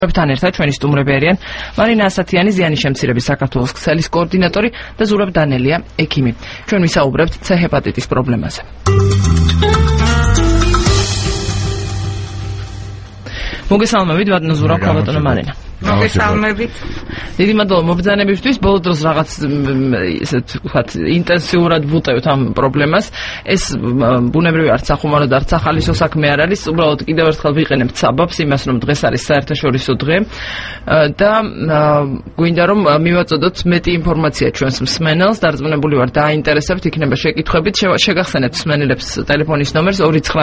თან ერთად ჩვენი სტუმრები არიან მარინა ასათიანი, ზიანის შემცირების საქართველოს ქსელის კოორდინატორი და ზურაბ დანელია, ექიმი. ჩვენ ვისაუბრებთ C ჰეპატიტის პრობლემაზე. მოგესალმებით, ბატონო ზურაბ, ბატონო მარინა. მოგესალმებით. დიდი მადლობა მობრძანებისთვის. ბოლო დროს რაღაც ისე ვთქვათ, ინტენსიურად ვუტევთ ამ პრობლემას. ეს ბუნებრივი არც სახუმარო და არც ახალისო საქმე არ არის. უბრალოდ კიდევ ერთხელ ვიყენებთ საბაბს იმას, რომ დღეს არის საერთაშორისო დღე და გვინდა რომ მივაწოდოთ მეტი ინფორმაცია ჩვენს მსმენელს. დარწმუნებული ვარ, დააინტერესებთ, იქნება შეკითხვებით. შეგახსენებთ მსმენელებს ტელეფონის ნომერს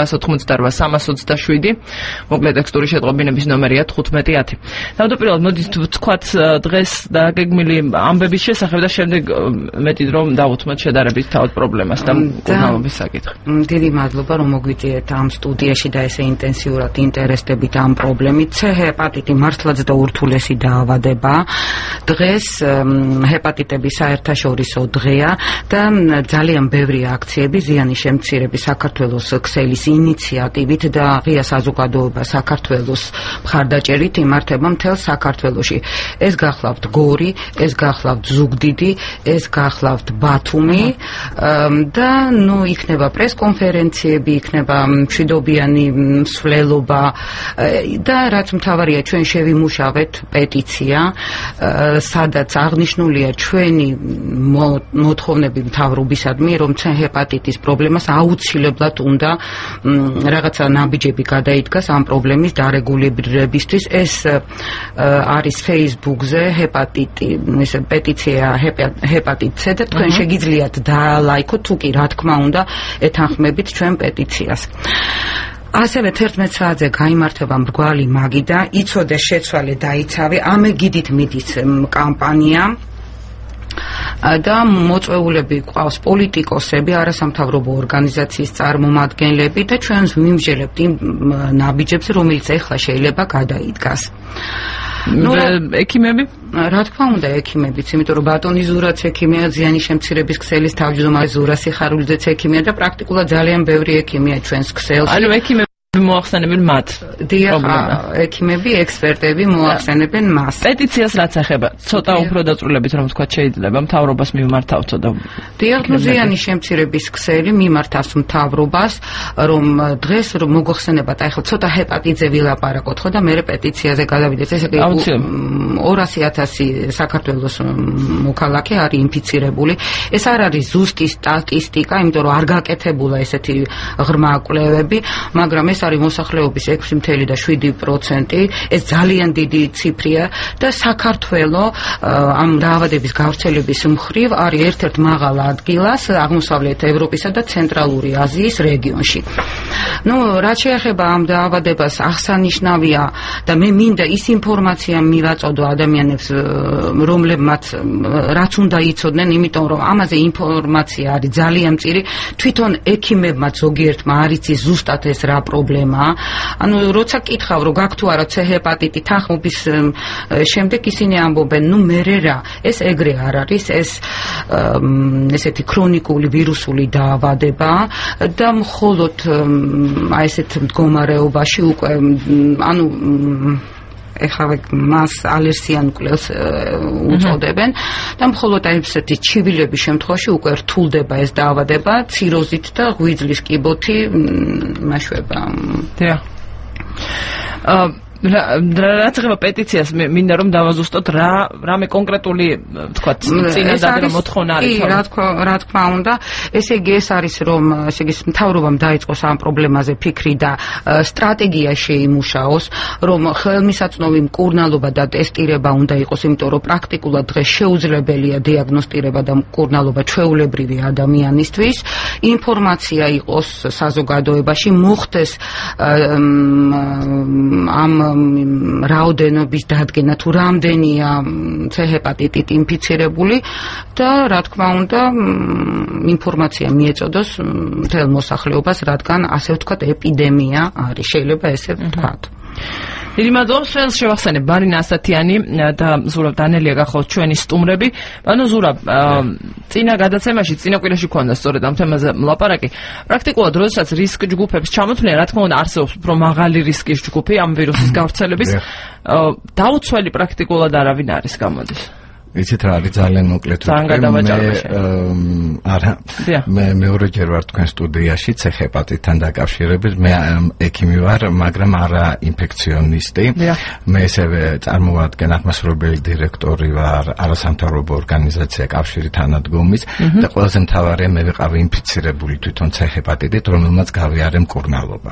2988 327. მოკლედ ტექსტური შეტყობინების ნომერია 1510. თავდაპირველად მოდით ვთქვათ დღეს დაგეგმილი ამბების შესახებ და შემდეგ მეტი დრო დავუთმოთ შედარებით თავად პრობლემას და კურნალობის საკითხი. დიდი მადლობა რომ მოგვიწიეთ ამ სტუდიაში და ესე ინტენსიურად ინტერესდებით ამ პრობლემით. C ჰეპატიტი მართლაც და ურთულესი დაავადება. დღეს ჰეპატიტების საერთაშორისო დღეა და ძალიან ბევრი აქციები ზიანის შემცირების საქართველოს ქსელის ინიციატივით და ღია საზოგადოება საქართველოს მხარდაჭერით იმართება მთელ საქართველოში. ეს გახლავთ გორი, ეს გახლავთ ზუგდიდი, ეს გახლავთ ბათუმი და იქნება პრესკონფერენციები, იქნება მშვიდობიანი მსვლელობა და რაც მთავარია, ჩვენ შევიმუშავეთ პეტიცია, სადაც აღნიშნულია ჩვენი მოთხოვნები მთავრობისადმი, რომ C ჰეპატიტის პრობლემას აუცილებლად უნდა რაღაცა ნაბიჯები გადაიდგას ამ პრობლემის დარეგულირებისთვის. ეს არის Facebook-ზე პეტიცია ჰეპატიტ C და თქვენ შეგიძლიათ დაალაიქოთ, თუ კი რა თქმა უნდა ეთანხმებით ჩვენ პეტიციას. ასევე 11 საათზე გაიმართება მრგვალი მაგი და იცოდე შეცვალე დაიცავე, ამეგიდით მიდის კამპანია და მოწვეულები ყავს პოლიტიკოსები, არასამთავრობო ორგანიზაციის წარმომადგენლები და ჩვენ ვიმსჯელებთ იმ ნაბიჯებს, რომელიც ეხლა შეიძლება გადაიდგას. ექიმები? რა თქმა უნდა, ექიმებიც, იმიტომ რომ ბატონი ზურაც ექიმია, ზიანის შემცირების ქსელის თავმჯდომარე ზურა სიხარულიძეც ექიმია და პრაქტიკულად ძალიან ბევრი ექიმია ჩვენს ქსელში. ანუ ექიმები მოახსენებენ მათ. დიახ, ექიმები, ექსპერტები მოახსენებენ მას. პეტიციას რაც ეხება, ცოტა უფრო დაწვრილებით რომ თქვა შეიძლება მთავრობას მიმართავთო და დიახ, ზიანის შემცირების ქსელი მიმართავს მთავრობას, რომ დღეს რომ მოგახსენებათ, ახლა ცოტა ჰეპატიტზე ვილაპარაკოთ, ხო და მე პეტიციაზე გადავიდეთ. ესე იგი 200,000 საქართველოს მოქალაქე არის ინფიცირებული. ეს არ არის ზუსტი სტატისტიკა, იმიტომ რომ არ გაკეთებულა ესეთი ღრმა კვლევები, მაგრამ ეს არის მოსახლეობის 6.7%. ეს ძალიან დიდი ციფრია და საქართველოს ამ დაავადების გავრცელების მხრივ არის ერთ-ერთ მაღალ ადგილას აღმოსავლეთ ევროპისა და ცენტრალური აზიის რეგიონში. რაც შეეხება ამ დაავადებას, აღსანიშნავია და მე მინდა ის ინფორმაცია მივაწოდო ადამიანებს, რომლებმაც რაც უნდა იცოდნენ, იმიტომ რომ ამაზე ინფორმაცია არის ძალიან მწირი. თვითონ ექიმებმაც ზოგიერთმა არ იცის ზუსტად ეს რა პრობლემაა. როცა კითხავ, რომ გაქვთ თუ არა C ჰეპატიტი, თანხმობის შემდეგ ისინი ამბობენ, მერე რა, ეს ეგრე არ არის, ეს ესეთი ქრონიკული ვირუსული დაავადება და მხოლოდ ესეთ მდგომარეობაში უკვე ეხლა მას ალერსიან კვლევს უწოდებენ და მხოლოდ ესეთი ჩივილების შემთხვევაში უკვე რთულდება ეს დაავადება ციროზით და ღვიძლის კიბოთი მაშვება. დიახ. რაც ეხება პეტიციას, მინდა რომ დავაზუსტოთ რამე კონკრეტული ვთქვათ წინადადება მოთხოვნა არის. რა თქმა უნდა, ესე იგი ეს არის რომ ესე იგი მთავრობამ დაიწყოს ამ პრობლემაზე ფიქრი და სტრატეგია შეიმუშაოს, რომ ხელმისაწვდომი მკურნალობა და ტესტირება უნდა იყოს, იმიტომ რომ პრაქტიკულად დღეს შეუძლებელია დიაგნოსტირება და მკურნალობა ჩვეულებრივი ადამიანისთვის. ინფორმაცია იყოს საზოგადოებაში, მოხდეს ამ რაოდენობის დადგენა, თუ რამდენია C ჰეპატიტით ინფიცირებული და რა თქმა უნდა ინფორმაცია მიეწოდოს მთელ მოსახლეობას, რადგან ასე ვთქვათ ეპიდემია არის, შეიძლება ესე ვთქვათ. დიდი მადლობა შენ შევახსენებ მარინა ასათიანი და ზურაბ დანელია გახოთ ჩვენი სტუმრები. ანუ ზურაბ წინა გადაცემაში წინა კვირაში ქონდა სწორედ ამ თემაზე ლაპარაკი. პრაქტიკულად როდესაც რისკ ჯგუფებს ჩამოთვლიან, რა თქმა უნდა არსებობს უფრო მაღალი რისკის ჯგუფი ამ ვირუსის გავრცელების. დაუცველი პრაქტიკულად არავინ არის გამოდის. იცით რა არის ძალიან მოკლედ მე მეორეჯერ ვარ თქვენ სტუდიაში ცეხეპატიტთან დაკავშირებით მე ექიმი ვარ მაგრამ არა ინფექციონისტი მე ესევე წარმოვადგენ აღმასრულებელი დირექტორი ვარ არასამთავრობო ორგანიზაცია კავშირი თანადგომის და ყველაზე მთავარია მე ვიყავი ინფიცირებული თვითონ ცეხეპატიტით რომელმაც გავიარე მკურნალობა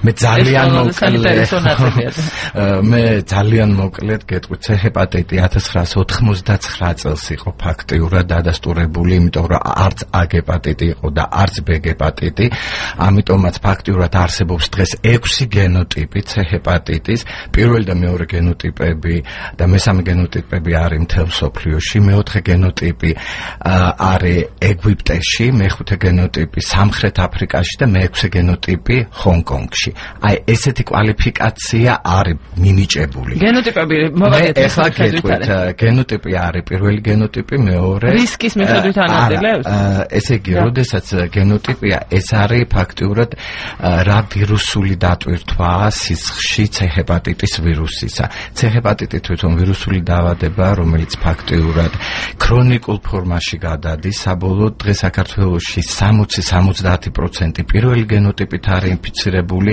მე ძალიან მოკლედ გეტყვით ცეხეპატიტი 1999 წელს იყო ფაქტიურად დადასტურებული, იმიტომ რომ არც A ჰეპატიტი იყო და არც B ჰეპატიტი, ამიტომაც ფაქტიურად არსებობს დღეს 6 გენოტიპი C ჰეპატიტის, პირველი და მეორე გენოტიპები და მესამე გენოტიპები არის მთელ მსოფლიოში, მეოთხე გენოტიპი არის ეგვიპტეში, მეხუთე გენოტიპი სამხრეთ აფრიკაში და მეექვსე გენოტიპი ჰონგ-კონგში. აი ესეთი კვალიფიკაცია არის მინიჭებული. გენოტიპები მოვაკეთეთ. ეხლა გეტყვით, გენოტიპი არის პირველი გენოტიპი, მეორე რისკის მიხედვით ანაწილებს? ესე იგი, როდესაც გენოტიპია, ეს არის ფაქტიურად რა ვირუსული დატვირთვაა სისხლში C ჰეპატიტის ვირუსისა. C ჰეპატიტი თვითონ ვირუსული დაავადება, რომელიც ფაქტიურად ქრონიკულ ფორმაში გადადის, საბოლოოდ დღეს საქართველოში 60-70% პირველი გენოტიპით არის ინფიცირებული,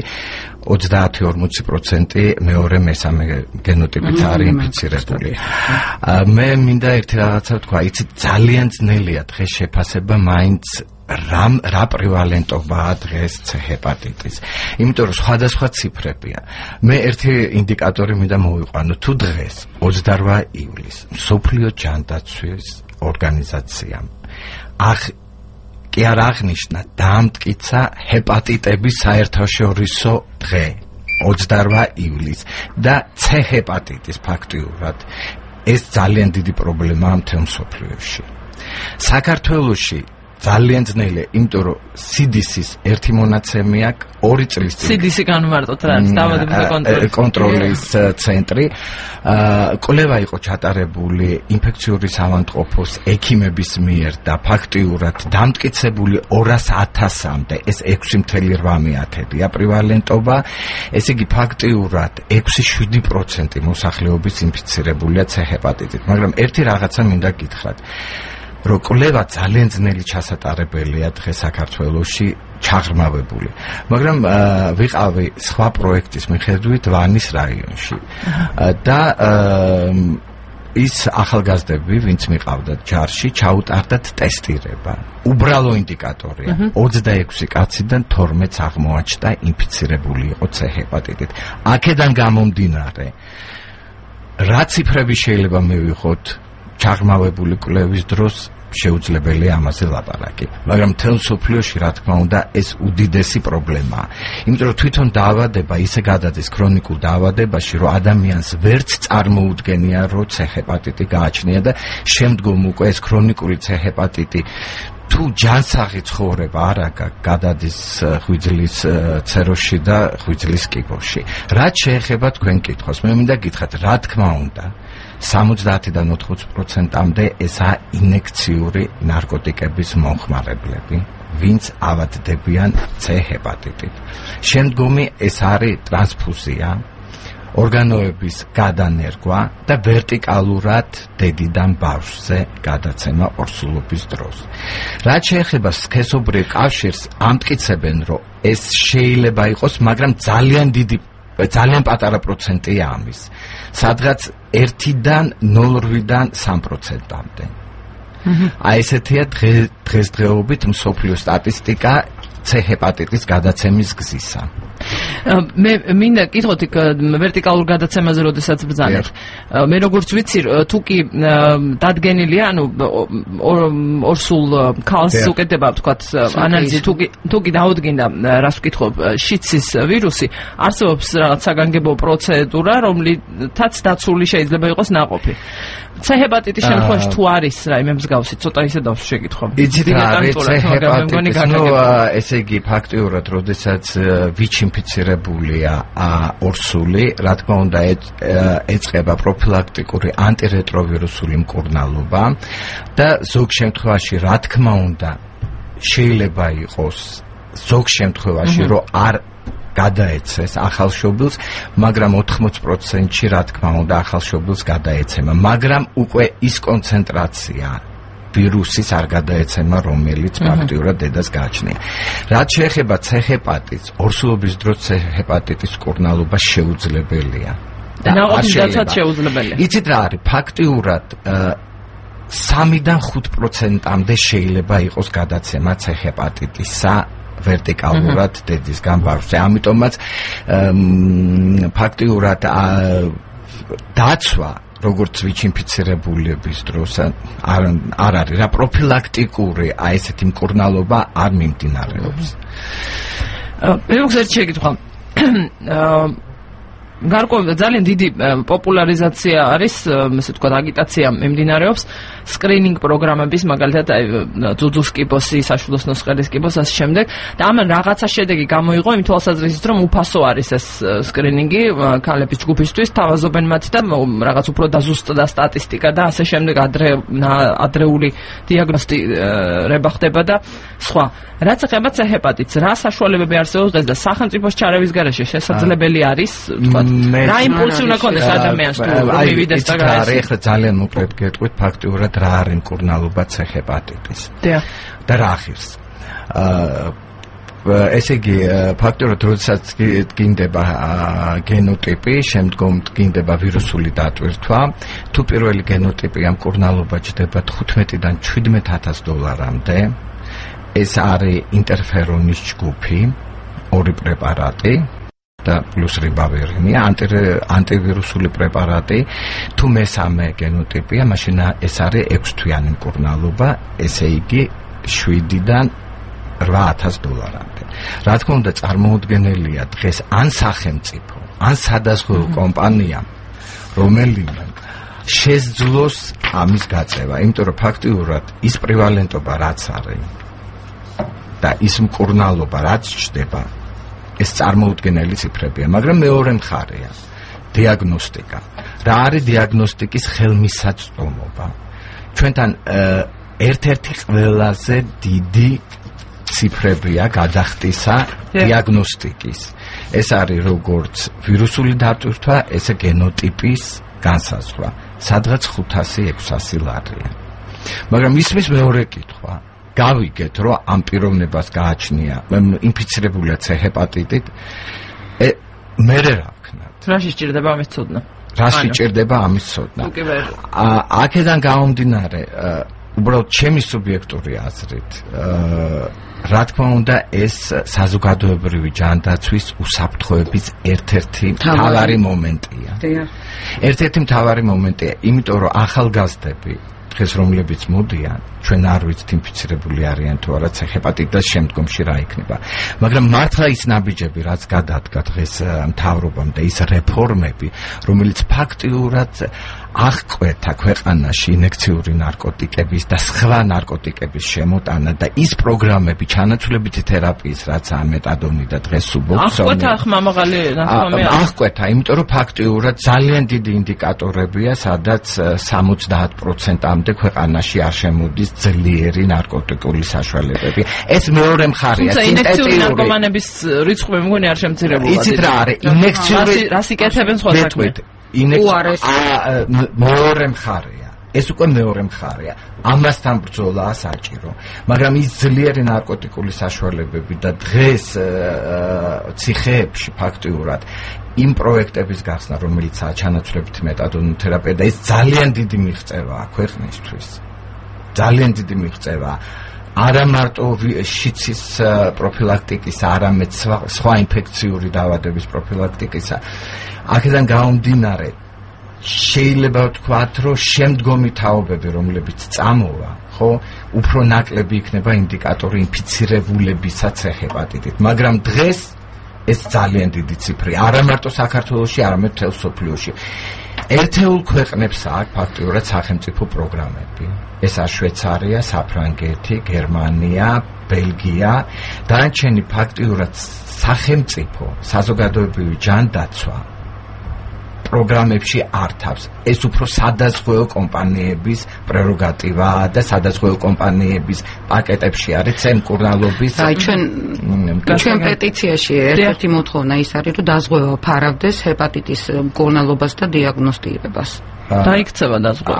30-40% მეორე მესამე გენოტიპით არის ინფიცირებული. მე მინდა ერთი რაღაცა ვთქვა, იცით ძალიან ძნელია დღეს შეფასება მაინც რა პრევალენტობაა დღეს C ჰეპატიტის. იმიტომ რომ სხვადასხვა ციფრებია. მე ერთი ინდიკატორი მინდა მოვიყვანო, თუ დღეს 28 ივლისს მსოფლიო ჯანდაცვის ორგანიზაციამ კი არ აღნიშნა დაამტკიცა ჰეპატიტების საერთაშორისო დღე 28 ივლისს და C ჰეპატიტის ფაქტიურად ეს ძალიან დიდი პრობლემაა მთელ მსოფლიოში. საქართველოში ძალიან ძნელია, იმიტომ რომ CDC-ის ერთი მონაცემი აქვს 2 წლის წინ. CDC განმარტოთ რა არის დაავადებათა კონტროლის ცენტრი. კვლევა იყო ჩატარებული ინფექციური საავადმყოფოს ექიმების მიერ და ფაქტიურად დამტკიცებული 200,000-მდე, ეს 6.8%-ია პრევალენტობა. ესე იგი ფაქტიურად 6-7% მოსახლეობის ინფიცირებულია C ჰეპატიტით. მაგრამ ერთი რაღაცა მინდა გითხრათ. რომ კვლევა ძალიან ძნელი ჩასატარებელია დღეს საქართველოში ჩაღრმავებული. მაგრამ ვიყავი სხვა პროექტის მიხედვით ვანის რაიონში და ის ახალგაზრდები, ვინც მიყავდათ ჯარში, ჩაუტარდათ ტესტირება. უბრალო ინდიკატორია. 26 კაციდან 12-ს აღმოაჩნდა ინფიცირებული იყო C ჰეპატიტით. აქედან გამომდინარე, რა ციფრები შეიძლება მივიღოთ ჩაღრმავებული კვლევის დროს შეუძლებელია ამაზე ლაპარაკი. მაგრამ მთელ მსოფლიოში, რა თქმა უნდა, ეს უდიდესი პრობლემაა. იმიტომ რომ თვითონ დაავადება ისე გადადის ქრონიკულ დაავადებაში, რომ ადამიანს ვერც წარმოუდგენია, რომ C ჰეპატიტი გააჩნია და შემდგომ უკვე ეს ქრონიკული C ჰეპატიტი თუ ჯანსაღი ცხოვრება არ აქვს, გადადის ღვიძლის ცეროში და ღვიძლის კიბოში. რაც შეეხება თქვენ კითხვას, მე მინდა გითხრათ, რა თქმა უნდა, 70-დან 80%-მდე ესაა ინექციური ნარკოტიკების მომხმარებლები, ვინც ავადდებიან C ჰეპატიტით. შემდგომი ეს არის ტრანსფუზია, ორგანოების გადანერგვა და ვერტიკალურად დედიდან ბავშვზე გადაცემა ორსულობის დროს. რაც შეეხება სქესობრივ კავშირს, ამტკიცებენ, რომ ეს შეიძლება იყოს, მაგრამ ძალიან პატარა პროცენტია ამის. სადღაც 1-დან 0-დან 3%-მდე. აი ესეთია დღესდღეობით მსოფლიო სტატისტიკა C ჰეპატიტის გადაცემის გზისა. მე მინდა კითხოთ ვერტიკალურ გადაცემაზე როდესაც ბრძანეთ. მე როგორც ვიცი, თუ კი დადგენილია, ანუ ორსულ ქალს უკეთდება, ვთქვათ, ანალიზი, თუ კი დაუდგინდა, რას ვკითხო, შიცის ვირუსი, არსებობს რაღაც საგანგებო პროცედურა, რომლითაც დაცული შეიძლება იყოს ნაყოფი. C ჰეპატიტის შემთხვევაში თუ არის რაიმე მსგავსი, ცოტა ისე დავშეკითხო. იცით რა არის C ჰეპატიტის, ესე იგი ფაქტიურად, როდესაც ვიჩინფიცირება ინფიცირებულია ორსული, რა თქმა უნდა ეწყება პროფილაქტიკური ანტირეტროვირუსული მკურნალობა და ზოგ შემთხვევაში რა თქმა უნდა შეიძლება იყოს ზოგ შემთხვევაში რომ არ გადაეცეს ახალშობილს, მაგრამ 80%-ში რა თქმა უნდა ახალშობილს გადაეცემა, მაგრამ უკვე ის კონცენტრაცია ვირუსის არ გადაეცემა, რომელიც ფაქტიურად დედას გააჩნია. რაც შეეხება C-ჰეპატიტს, ორსულობის დროს C-ჰეპატიტის მკურნალობა შეუძლებელია. და ნაყოფიერად შეუძლებელია. იცით რა არის? ფაქტიურად 3-დან 5%-მდე შეიძლება იყოს გადაცემა C-ჰეპატიტისა ვერტიკალურად დედისგან ბავშვზე. ამიტომაც ფაქტიურად დაცვა როგორც ვიჩინფიცირებულების დროს არ არის რა პროფილაქტიკური ესეთი მკურნალობა არ მიმდინარეობს. მეუღლეს შეგითხრა გარკვეულ ძალიან დიდი პოპულარიზაცია არის, ესე ვთქვათ, აგიტაცია მიმდინარეობს სკრინინგ პროგრამების, მაგალითად, ძუძუს კიბოსი, საშვილოს ნოსყელის კიბოს, ასე შემდეგ. და ამან რაღაცა შედეგი გამოიღო იმ თვალსაზრისით, რომ უფასო არის ეს სკრინინგი ქალების ჯგუფისთვის, თავაზობენ მათ და რაღაც უფრო დაზუსტდა სტატისტიკა და ასე შემდეგ ადრეული დიაგნოსტირება ხდება და სხვა. რაც ეხება C-ჰეპატიტს, რა საშუალებები არსებობს დღეს და სახელმწიფოს ჩარევის გარეშე შესაძლებელი არის, ვთქვათ, რა იმპულსი უნდა ქონდეს ადამიანს თუ მივიდეს და გაიცნოს. ეხლა ძალიან მოკლედ გეტყვით ფაქტიურად რა არის მკურნალობა C-ჰეპატიტის. და რა ახირს. ესე იგი ფაქტიურად როდესაც გინდება გენოტიპი, შემდგომ გინდება ვირუსული დატვირთვა, თუ პირველი გენოტიპი ამ მკურნალობა ჯდება 15-დან 17,000 დოლარამდე. ეს არის ინტერფერონის ჯგუფი, 2 პრეპარატი და პლუს რიბავერინი, ანტივირუსული პრეპარატი. თუ მესამე გენოტიპია, მაშინ ეს არის 6-თვიანი მკურნალობა, ესე იგი 7-დან 8,000 დოლარამდე. რა თქმა უნდა, წარმოუდგენელია დღეს ან სახელმწიფო, ან სადაზღვევო კომპანიამ, რომელიმე შესძლოს ამის გაწევა, იმიტომ რომ ფაქტიურად ის პრივალენტობა რაც არის და ის მკურნალობა რაც ჩდება, ეს წარმოუდგენელი ციფრებია, მაგრამ მეორე მხარეა დიაგნოსტიკა. რა არის დიაგნოსტიკის ხელმისაწვდომობა? ჩვენთან ერთ-ერთი ყველაზე დიდი ციფრებია გადახდისა დიაგნოსტიკის. ეს არის როგორც ვირუსული დატვირთვა, ესე გენოტიპის განსაზღვრა, სადღაც 500-600 ლარია. მაგრამ ისმის მეორე კითხვა. გავიგეთ, რომ ამ პიროვნებას გააჩნია ინფიცირებულია C-ჰეპატიტით, მე რა ვქნათ? რაში სჭირდება ამის ცოდნა? რაში სჭირდება ამის ცოდნა? აქედან გამომდინარე, უბრალოდ ჩემი სუბიექტური აზრით, რა თქმა უნდა, ეს საზოგადოებრივი ჯანდაცვის უსაფრთხოების ერთ-ერთი მთავარი მომენტია. ერთ-ერთი მთავარი მომენტია, იმიტომ რომ ახალგაზრდები დღეს რომლებიც მოდიან, ჩვენ არ ვიცით ინფიცირებული არიან თუ არა C-ჰეპატიტის შემდგომში რა იქნება. მაგრამ მართლა ის ნაბიჯები, რაც გადადგა დღეს მთავრობამ და ის რეფორმები, რომელიც ფაქტიურად აღკვეთა ქვეყანაში ინექციური ნარკოტიკების და სხვა ნარკოტიკების შემოტანა და ის პროგრამები ჩანაცვლებითი თერაპიის, რაც ამეტადონი და დღეს სუბოქსონი. აღკვეთა ხმამაღალი ნათქვამია. აღკვეთა, იმიტომ რომ ფაქტიურად ძალიან დიდი ინდიკატორებია, სადაც 70%-მდე ქვეყანაში არ შემოდის ძლიერი ნარკოტიკული საშუალებები. ეს მეორე მხარეა, ინექციური ნარკომანების რიცხვი მგონი არ შემცირებულა. იცით რა არის? ინექციური რას იკეთებენ სხვა საქმე? მეორე მხარეა. ეს უკვე მეორე მხარეა. ამასთან ბრძოლაა საჭირო. მაგრამ ის ძლიერი ნარკოტიკული საშუალებები და დღეს ციხეებში ფაქტიურად იმ პროექტების გახსნა, რომელიც ჩანაცვლებით მეტადონური თერაპია და ეს ძალიან დიდი მიღწევაა ქვეყნისთვის. ძალიან დიდი მიღწევაა. არა მარტო შიცის პროფილაქტიკის, არამედ სხვა ინფექციური დაავადების პროფილაქტიკისა. აქედან გამომდინარე, შეიძლება ვთქვათ, რომ შემდგომი თაობები, რომლებიც წამოვა, ხო, უფრო ნაკლები იქნება ინდიკატორი ინფიცირებულებისა C-ჰეპატიტით. მაგრამ დღეს ეს ძალიან დიდი ციფრი, არა მარტო საქართველოში, არამედ მთელ მსოფლიოში. ერთეულ ქვეყნებს აქვს ფაქტიურად სახელმწიფო პროგრამები. ესაა შვეიცარია, საფრანგეთი, გერმანია, ბელგია, დანარჩენი ფაქტიურად სახელმწიფო საზოგადოებრივი ჯანდაცვა პროგრამებში ართავს. ეს უფრო სადაზღვეო კომპანიების პრეროგატივაა და სადაზღვეო კომპანიების პაკეტებში არის მკურნალობის. აი ჩვენ პეტიციაში ერთ-ერთი მოთხოვნა ის არის, რომ დაზღვევა ფარავდეს ჰეპატიტის მკურნალობას და დიაგნოსტირებას. დაიქცევა დაზღვევა.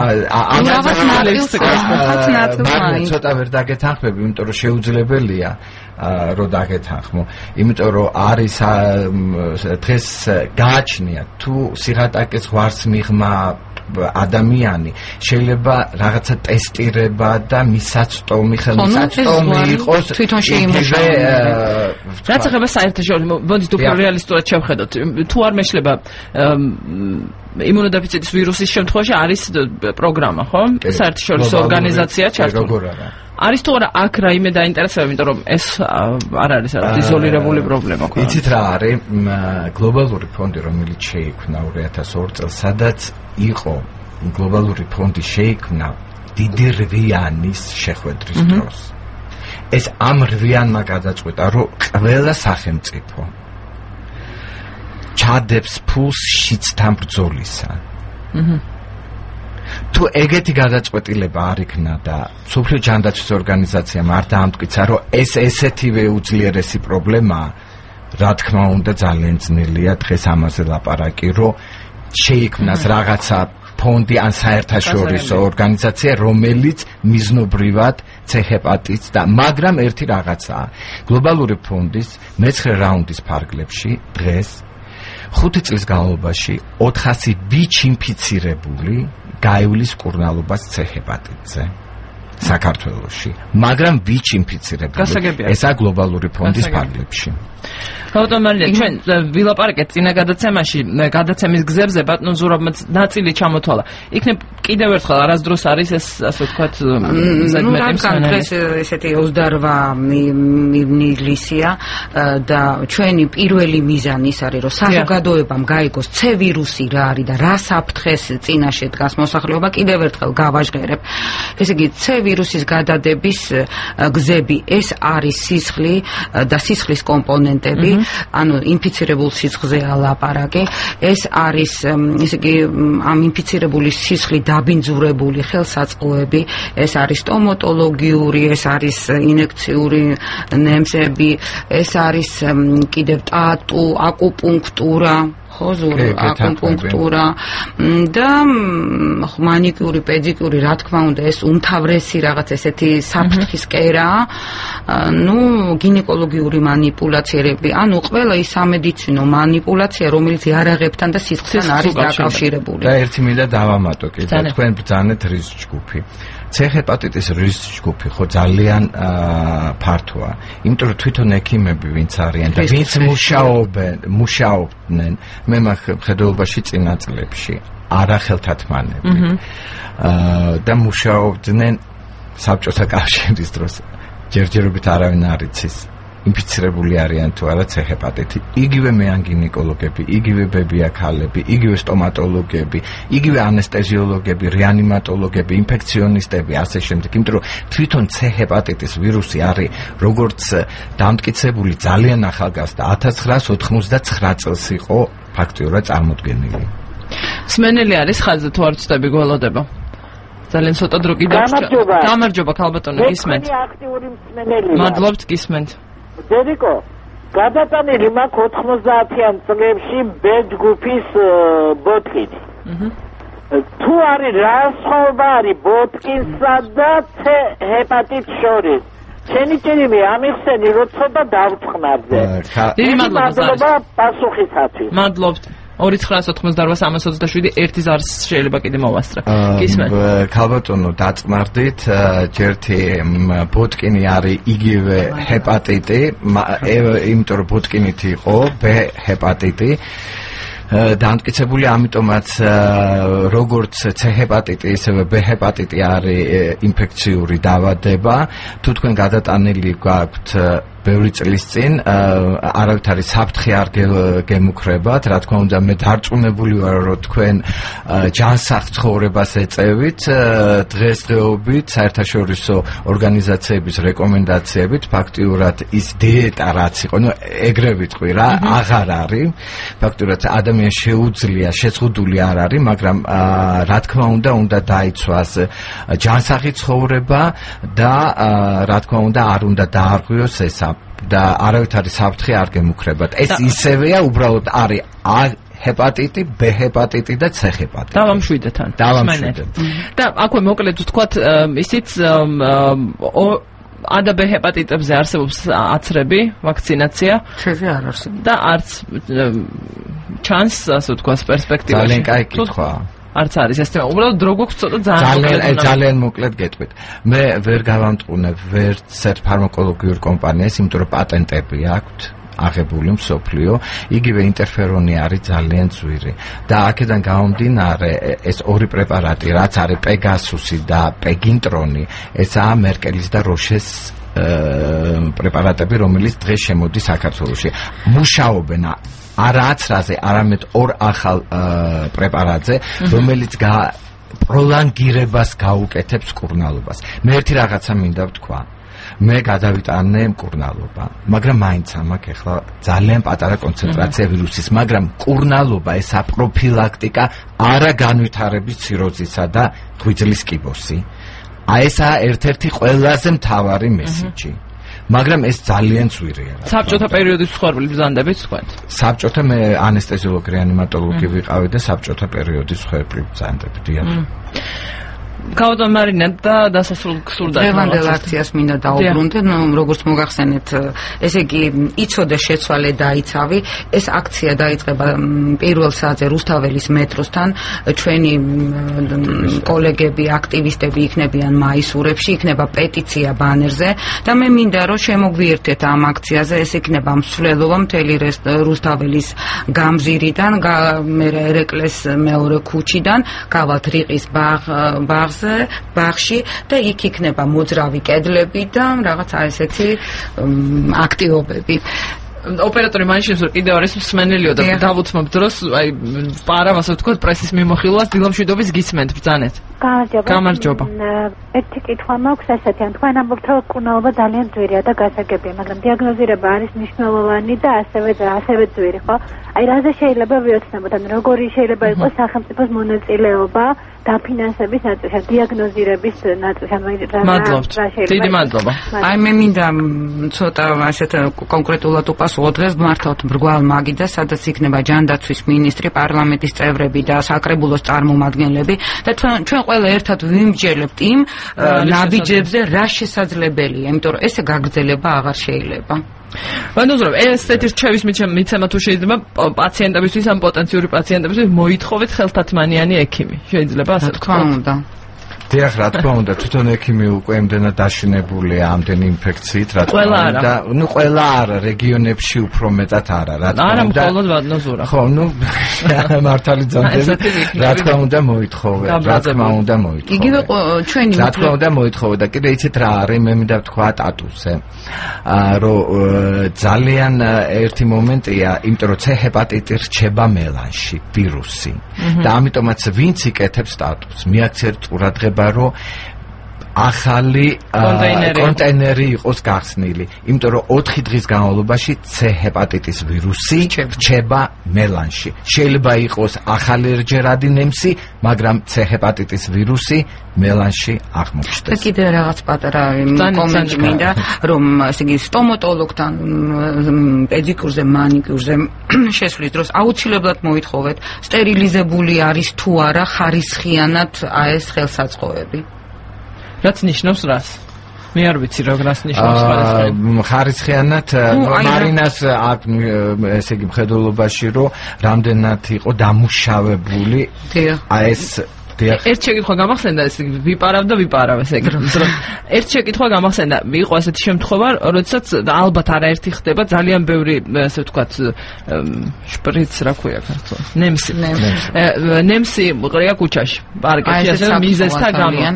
მაგრამ ცოტა ვერ დაგეთანხმები, იმიტომ რომ შეუძლებელია რომ დაგეთანხმო, იმიტომ რომ არის დღეს გააჩნია თუ სიღატაკეს ღვარს მიღმა ადამიანი შეიძლება რაღაცა ტესტირება და მისაწვდომი ხელმისაწვდომი იყოს თვითონ შეიმუშავა. რაც ეხება საერთაშორისო, მოდით უფრო რეალისტურად შევხედოთ. თუ არ მეშლება იმუნოდეფიციტის ვირუსის შემთხვევაში არის პროგრამა, ხო? საერთაშორისო ორგანიზაცია ჩართული. არის თუ არა აქ რაიმე დაინტერესება, იმიტომ რომ ეს არ არის იზოლირებული პრობლემა. იცით რა არის გლობალური ფონდი, რომელიც შეიქმნა 2002 წელს, სადაც იყო გლობალური ფონდი შეიქმნა დიდი რვიანის შეხვედრის დროს. ეს ამ რვიანმა გადაწყვეტა, რომ ყველა სახელმწიფო ჩადებს ფულს შიცთან ბრძოლისა. თუ ეგეთი გადაწყვეტილება არ იქნა და მსოფლიო ჯანდაცვის ორგანიზაციამ არ დაამტკიცა, რომ ეს ესეთივე უძლიერესი პრობლემაა, რა თქმა უნდა ძალიან ძნელია დღეს ამაზე ლაპარაკი, რომ შეიქმნას რაღაცა ფონდი ან საერთაშორისო ორგანიზაცია, რომელიც მიზნობრივად C-ჰეპატიტს და მაგრამ ერთი რაღაცაა. გლობალური ფონდის მე-9 რაუნდის ფარგლებში დღეს 5 წლის განმავლობაში 400 ბიჭი ინფიცირებული გაივლის მკურნალობას C-ჰეპატიტზე საქართველოში, მაგრამ ბიჭი ინფიცირებული. ესაა გლობალური ფონდის ფარგლებში. ბატონო, ჩვენ ვილაპარაკეთ წინა გადაცემაში, გადაცემის გზებზე ბატონ ზურაბმა ნაწილი ჩამოთვალა. იქნებ კიდევ ერთხელ არასდროს არის ეს, ასე ვთქვათ, ზედმეტი მსმენელი. ეს ესეთი 28 ივნისია და ჩვენი პირველი მიზანი ის არის, რომ საზოგადოებამ გაიგოს C ვირუსი რა არის და რა საფრთხეს წინაშე დგას მოსახლეობა. კიდევ ერთხელ გავაჟღერებ. ესე იგი C ვირუსის გადადების გზები, ეს არის სისხლი და სისხლის კომპონენტები, ანუ ინფიცირებულ სისხლზეა ლაპარაკი. ეს არის, ესე იგი, ამ ინფიცირებული სისხლი დაბინძურებული ხელსაწყოები, ეს არის სტომატოლოგიური, ეს არის ინექციური ნემსები, ეს არის კიდევ ტატუ, აკუპუნქტურა, ხოზური აკუპუნქტურა და მანიკიური, პედიკიური, რა თქმა უნდა, ეს უმთავრესი რაღაც ესეთი საფრთხის კერაა. გინეკოლოგიური მანიპულაციები, ანუ ყველა ის სამედიცინო მანიპულაცია, რომელიც იარაღებთან და სისხლთან არის დაკავშირებული. და ერთი მინდა დავამატო კიდე, თქვენ ბრძანეთ რისკ ჯგუფი. C-ჰეპატიტის რისკ ჯგუფი ხო ძალიან ფართოა, იმიტომ რომ თვითონ ექიმები ვინც არიან და ვინც მუშაობდნენ მე მხედველობაში წინა წლებში არახელთათმანები და მუშაობდნენ საბჭოთა კავშირის დროს, ჯერჯერობით არავინ არ იცის ინფიცირებული არიან თუ არა C-ჰეპატიტით. იგივე მეანგინეკოლოგები, იგივე ბებია-ქალები, იგივე სტომატოლოგები, იგივე ანესტეზიოლოგები, რეანიმატოლოგები, ინფექციონისტები, ასე შემდეგ. იმიტომ რომ თვითონ C-ჰეპატიტის ვირუსი არის როგორც დამტკიცებული ძალიან ახალგაზრდა 1989 წელს იყო ფაქტიურად წარმოდგენილი. მსმენელი არის ხაზზე თუ არ ვწდები გველოდება. ძალიან ცოტა დრო კიდევ. გამარჯობა ქალბატონო, გისმენთ. აქტიური მსმენელია. მადლობთ, გისმენთ. დედიკო, გადატანილი მაქვს 90-იან წლებში B ჯგუფის ბოტკინი. თუ არის რა სხვაობა არის ბოტკინსა და C-ჰეპატიტს შორის? ჩემი ჭირიმი ამიხსენი, რომ ცოტა დავწყნარზე. დიდი მადლობა პასუხისათვის. მადლობთ. 2988 ერთი ზარს შეიძლება კიდე მოვასწრა. გისმენთ. ქალბატონო, დაწყმარდით, ჯერთი ბოტკინი არის იგივე ჰეპატიტი, იმიტომ რომ ბოტკინით იყო B-ჰეპატიტი. დამტკიცებული, ამიტომაც როგორც C-ჰეპატიტი, ისევე B-ჰეპატიტი არის ინფექციური დაავადება. თუ თქვენ გადატანილი გაქვთ ბევრი წლის წინ არავითარი საფრთხე არ გემუქრებათ, რა თქმა უნდა მე დარწმუნებული ვარ რომ თქვენ ჯანსაღ ცხოვრებას ეწევით, დღესდღეობით საერთაშორისო ორგანიზაციების რეკომენდაციებით ფაქტიურად ის დიეტა რაც იყო, ეგრე ვიტყვი რა, აღარ არის. ფაქტიურად ადამიანს შეუძლია შეზღუდული არ არის, მაგრამ რა თქმა უნდა დაიცვას ჯანსაღი ცხოვრება და რა თქმა უნდა არ უნდა დაარღვიოს ესა და არავითარი საფრთხე არ გემუქრებათ. ეს ისევეა, უბრალოდ არის ჰეპატიტი, B ჰეპატიტი და C ჰეპატიტი. დავამშვიდეთან. და აქვე მოკლედ ვთქვათ, ისიც A და B ჰეპატიტებზე არსებობს აცრები, ვაქცინაცია. C-ზე არ არსებობს. და არც ჩანს, ასე ვთქვათ, პერსპექტივაში. ძალიან კაი კითხვაა. არც არის ეს თემა. უბრალოდ დრო გვაქვს ცოტა ძალიან მოკლედ გეტყვით. მე ვერ გავამტყუნებ ვერც ერთ ფარმაკოლოგიურ კომპანიას, იმიტომ რომ პატენტები აქვთ აღებული მსოფლიო, იგივე ინტერფერონი არის ძალიან ძვირი. და აქედან გამომდინარე, ეს ორი პრეპარატი, რაც არის პეგასუსი და პეგინტრონი, ესაა მერკელის და როშეს პრეპარატები, რომელიც დღეს შემოდის საქართველოში. მუშაობენ არა აცრაზე, არამედ ორ ახალ პრეპარატზე, რომელიც პროლანგირებას გაუკეთებს მკურნალობას. მე ერთი რაღაცა მინდა ვთქვა. მე გადავიტანე მკურნალობა, მაგრამ მაინც ამაქვს ახლა ძალიან პატარა კონცენტრაცია ვირუსის, მაგრამ მკურნალობა ესა პროფილაქტიკა არა განვითარების ციროზისა და ღვიძლის კიბოსი. ესაა ერთ-ერთი ყველაზე მთავარი მესიჯი. მაგრამ ეს ძალიან ძვირია. საბჭოთა პერიოდის მსხვერპლი ბრძანდებით თქვენ? საბჭოთა მე ანესთეზიოლოგი რეანიმატოლოგი ვიყავი და საბჭოთა პერიოდის მსხვერპლი ბრძანდებით. დიახ. გავდო მარინა და დასასრულ გსურდა დღევანდელ აქციას მინდა დაუბრუნდე, როგორც მოგახსენეთ, ესე იგი იცოდე შეცვალე დაიცავი, ეს აქცია დაიწყება პირველ საათზე რუსთაველის მეტროსთან, ჩვენი კოლეგები, აქტივისტები იქნებიან მაისურებში, იქნება პეტიცია ბანერზე და მე მინდა რომ შემოგვიერთეთ ამ აქციაზე, ეს იქნება მსვლელობა მთელი რუსთაველის გამზირიდან, მე ერეკლეს მეორე ქუჩიდან, გავალთ რიყის ბაღში და იქ იქნება მოძრავი კედლები და რაღაც ესეთი აქტივობები. ოპერატორი მაშინ კიდევ არის მსმენელიო და დავუთმობ დროს, აი პარამ ასე ვთქვათ, პრესის მიმოხილვას დილამშვიდობის გისმენთ ბრძანეთ. გამარჯობა. ერთი კითხვა მაქვს ასეთი, ან თქვენ ამბობთ, რომ მკურნალობა ძალიან ძვირია და გასაგებია, მაგრამ დიაგნოზირება არის მნიშვნელოვანი და ასევე ძვირი, ხო? აი რაზე შეიძლება ვიოცნებოთ, ან როგორი შეიძლება იყოს სახელმწიფოს მონაწილეობა დაფინანსების ნაწილში, დიაგნოზირების ნაწილში, დიდი მადლობა. აი მე მინდა ცოტა ასეთ კონკრეტულად უპასუხო დღეს მართავთ მრგვალ მაგიდა, სადაც იქნება ჯანდაცვის მინისტრი, პარლამენტის წევრები და საკრებულოს წარმომადგენლები და ჩვენ ყველა ერთად ვიმსჯელებთ იმ ნაბიჯებზე, რა შესაძლებელია, იმიტომ რომ ესე გაგრძელება აღარ შეიძლება. ვანუზრობ, ესეთი რჩევის მიცემა თუ შეიძლება პაციენტებისთვის ან პოტენციური პაციენტებისთვის მოითხოვეთ ხელთათმანიანი ექიმი. შეიძლება ასე თქვა უნდა. დიახ, რა თქმა უნდა, თვითონ ექიმი უკვე ამდენად დაშინებულია ამდენი ინფექციით, რა თქმა უნდა, ყველა არა, რეგიონებში უფრო მეტად არა, რა თქმა უნდა. არა, მხოლოდ ვადნოზურა. ხო, მართალი ძანდები, რა თქმა უნდა მოითხოვე, რა თქმა უნდა მოითხოვე. იგივე ჩვენი რა თქმა უნდა მოითხოვე და კიდე იცით რა არის, მე მინდა ვთქვა სტატუსზე. რომ ძალიან ერთი მომენტია, იმიტომ რომ C ჰეპატიტი რჩება მელანში, ვირუსი. და ამიტომაც ვინც იკეთებს სტატუსს, მიაქცევთ ყურადღება, რომ ახალი კონტეინერი იყოს გახსნილი, იმიტომ რომ 4 დღის განმავლობაში C ჰეპატიტის ვირუსი რჩება მელანში. შეიძლება იყოს ახალი რჯერადი ნემსი, მაგრამ C ჰეპატიტის ვირუსი მელანში აღმოჩნდეს. და კიდევ რაღაც პატარა კომენტი მინდა, რომ ესე იგი სტომატოლოგთან პედიკურზე, მანიკიურზე შესვლის დროს აუცილებლად მოითხოვეთ, სტერილიზებული არის თუ არა ხარისხიანად ეს ხელსაწყოები. რაც ნიშნავს რას? მე არ ვიცი რას ნიშნავს ხარისხიანად. მარინას ესე იგი მხედველობაში რომ რამდენად იყო დამუშავებული ეს ერთ შეკითხვა გამახსენდა, ეს ვიპარავ ესე იგი. ერთ შეკითხვა გამახსენდა, იყო ასეთი შემთხვევა, როდესაც ალბათ არაერთი ხდება, ძალიან ბევრი ასე ვთქვათ შპრიც რა ქვია ქართულად. ნემსი ყრია ქუჩაში, პარკებში, ასე მიზესთა გამო.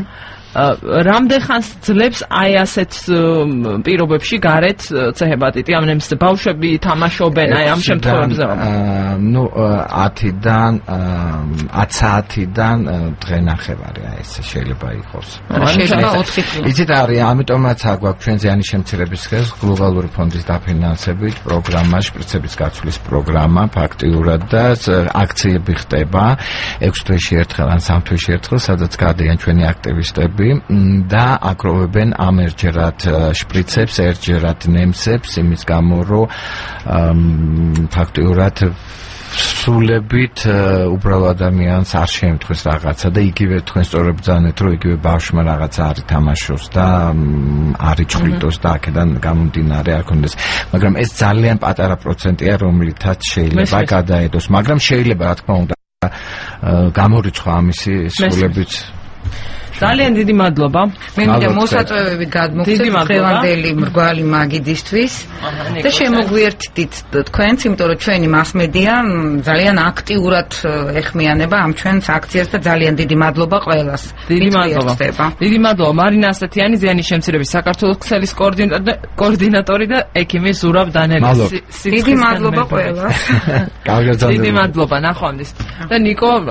რამდენ ხანს ძლებს აი ასეთ პირობებში გარეთ C-ჰეპატიტი ამ ნემსზე ბავშვები თამაშობენ აი ამ შემთხვევებზე ნუ 10-დან 10 საათიდან დღენახევარი აი ეს შეიძლება იყოს შეიძლება 4 წელი იცით არის ამიტომაც აგვაქვს ჩვენ ზიანის შემცირების დღეს გლობალური ფონდის დაფინანსებით პროგრამა შპრიცების გაცვლის პროგრამა ფაქტიურად და აქციები ხდება 6 თვეში ერთხელ ან 3 თვეში ერთხელ სადაც გადიან ჩვენი აქტივისტები და აკროვებენ ამ ერთჯერად შპრიცებს, ერთჯერად ნემსებს, იმის გამო რომ ფაქტიურად სულებით უბრალო ადამიანს არ შეემთხვეს რაღაცა და იგივე თქვენ სწორად ბრძანეთ რომ იგივე ბავშვმა რაღაცა არ ითამაშოს და არ იწვრიტოს და აქედან გამომდინარე არ ქონდეს მაგრამ ეს ძალიან პატარა პროცენტია რომლითაც შეიძლება გადაედოს მაგრამ შეიძლება რა თქმა უნდა გამორიცხვა ამისი სულებით ძალიან დიდი მადლობა. მე მინდა მოსაწვევები გადმოგცეთ დღევანდელი მრგვალი მაგიდისთვის და შემოგვიერთდით თქვენც, იმიტომ რომ ჩვენი მასმედია ძალიან აქტიურად ეხმიანება ამ ჩვენს აქციას და ძალიან დიდი მადლობა ყველას. დიდი მადლობა. დიდი მადლობა მარინა ასათიანი, ზიანის შემცირების საქართველოს ქსელის კოორდინატორი და ექიმი ზურაბ დანელის. დიდი მადლობა ყველას. დიდი მადლობა, ნახვამდის. და ნიკო